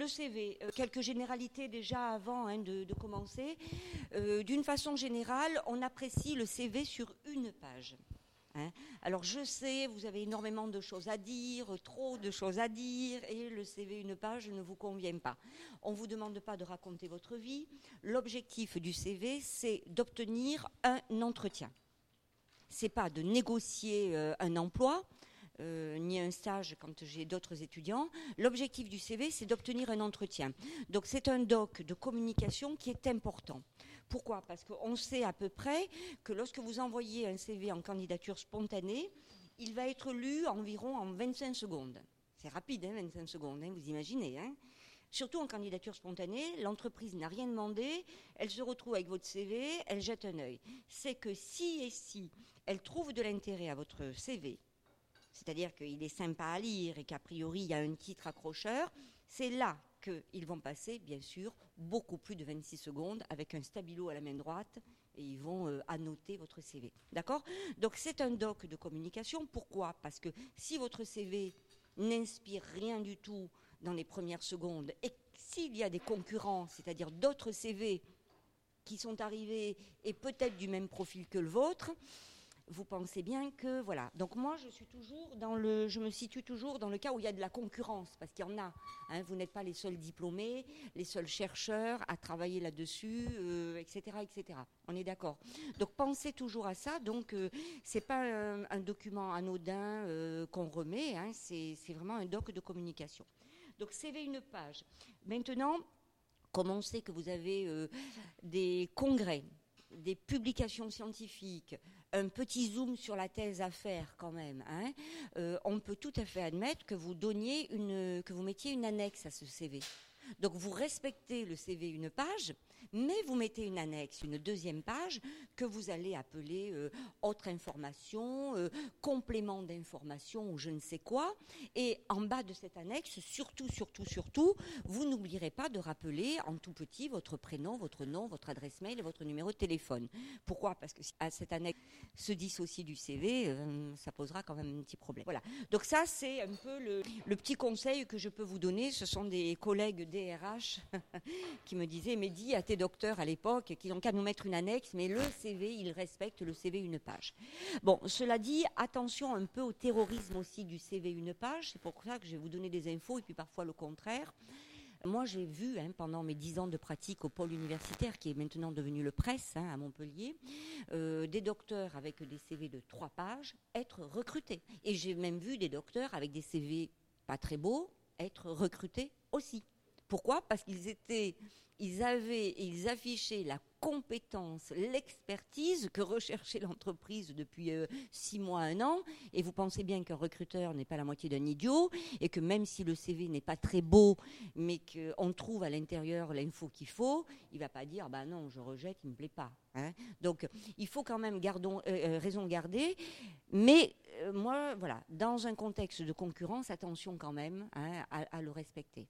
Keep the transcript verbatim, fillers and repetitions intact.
le C V, euh, quelques généralités déjà avant hein, de, de commencer. Euh, d'une façon générale, on apprécie le C V sur une page. Hein. Alors je sais, vous avez énormément de choses à dire, trop de choses à dire, et le C V une page ne vous convient pas. On ne vous demande pas de raconter votre vie. L'objectif du C V, c'est d'obtenir un entretien. Ce n'est pas de négocier euh, un emploi, euh, ni un stage quand j'ai d'autres étudiants. L'objectif du C V, c'est d'obtenir un entretien. Donc c'est un doc de communication qui est important. Pourquoi ? Parce qu'on sait à peu près que lorsque vous envoyez un C V en candidature spontanée, il va être lu environ en vingt-cinq secondes. C'est rapide, hein, vingt-cinq secondes, hein, vous imaginez. Hein. Surtout en candidature spontanée, l'entreprise n'a rien demandé, elle se retrouve avec votre C V, elle jette un œil. C'est que si et si elle trouve de l'intérêt à votre C V, c'est-à-dire qu'il est sympa à lire et qu'a priori il y a un titre accrocheur, c'est là qu'ils vont passer, bien sûr, beaucoup plus de vingt-six secondes avec un stabilo à la main droite et ils vont euh, annoter votre C V. D'accord ? Donc c'est un doc de communication. Pourquoi ? Parce que si votre C V n'inspire rien du tout dans les premières secondes et s'il y a des concurrents, c'est-à-dire d'autres C V qui sont arrivés et peut-être du même profil que le vôtre, vous pensez bien que voilà. Donc moi, je suis toujours dans le, je me situe toujours dans le cas où il y a de la concurrence, parce qu'il y en a. Hein, vous n'êtes pas les seuls diplômés, les seuls chercheurs à travailler là-dessus, euh, et cetera, et cetera. On est d'accord. Donc pensez toujours à ça. Donc euh, c'est pas un, un document anodin euh, qu'on remet. Hein, c'est, c'est vraiment un doc de communication. Donc C V une page. Maintenant, comme on sait que vous avez euh, des congrès, des publications scientifiques, un petit zoom sur la thèse à faire quand même, hein, euh, on peut tout à fait admettre que vous donniez une, que vous mettiez une annexe à ce C V. Donc vous respectez le C V une page, mais vous mettez une annexe, une deuxième page que vous allez appeler euh, autre information, euh, complément d'information ou je ne sais quoi. Et en bas de cette annexe, surtout, surtout, surtout, vous n'oublierez pas de rappeler en tout petit votre prénom, votre nom, votre adresse mail et votre numéro de téléphone. Pourquoi ? Parce que si à cette annexe se dissocie du C V, euh, ça posera quand même un petit problème. Voilà. Donc ça, c'est un peu le, le petit conseil que je peux vous donner. Ce sont des collègues D R H qui me disaient, mais dis à tes docteurs à l'époque qu'ils n'ont qu'à nous mettre une annexe, mais le C V, ils respectent le C V une page. Bon, cela dit, attention un peu au terrorisme aussi du C V une page. C'est pour ça que je vais vous donner des infos et puis parfois le contraire. Moi, j'ai vu, hein, pendant mes dix ans de pratique au pôle universitaire, qui est maintenant devenu le Press, hein, à Montpellier, euh, des docteurs avec des C V de trois pages être recrutés. Et j'ai même vu des docteurs avec des C V pas très beaux être recrutés aussi. Pourquoi ? Parce qu'ils étaient, ils avaient, ils affichaient la compétence, l'expertise que recherchait l'entreprise depuis euh, six mois, un an. Et vous pensez bien qu'un recruteur n'est pas la moitié d'un idiot et que même si le C V n'est pas très beau, mais qu'on trouve à l'intérieur l'info qu'il faut, il ne va pas dire bah non, je rejette, il ne me plaît pas. Hein. Donc il faut quand même gardons, euh, raison garder. Mais euh, moi, voilà, dans un contexte de concurrence, attention quand même hein, à, à le respecter.